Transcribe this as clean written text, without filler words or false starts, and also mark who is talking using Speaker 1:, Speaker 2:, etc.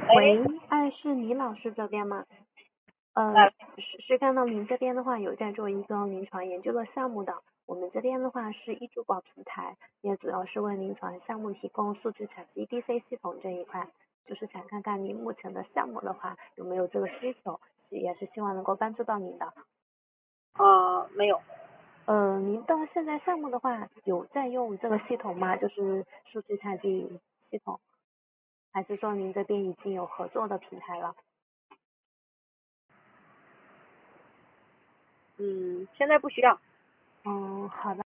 Speaker 1: 喂，
Speaker 2: 喂，是李老师这边吗？
Speaker 1: 呃，
Speaker 2: 是看到您这边的话有在做一个临床研究的项目的，我们这边的话是易珠宝平台，也主要是为临床项目提供数据采集 DC 系统这一块，就是想看看您目前的项目的话有没有这个需求，也是希望能够帮助到您的。
Speaker 1: 没有。
Speaker 2: 您的现在项目的话有在用这个系统吗？就是数据采集系统，还是说您这边已经有合作的平台了？
Speaker 1: 现在不需要。
Speaker 2: 好的。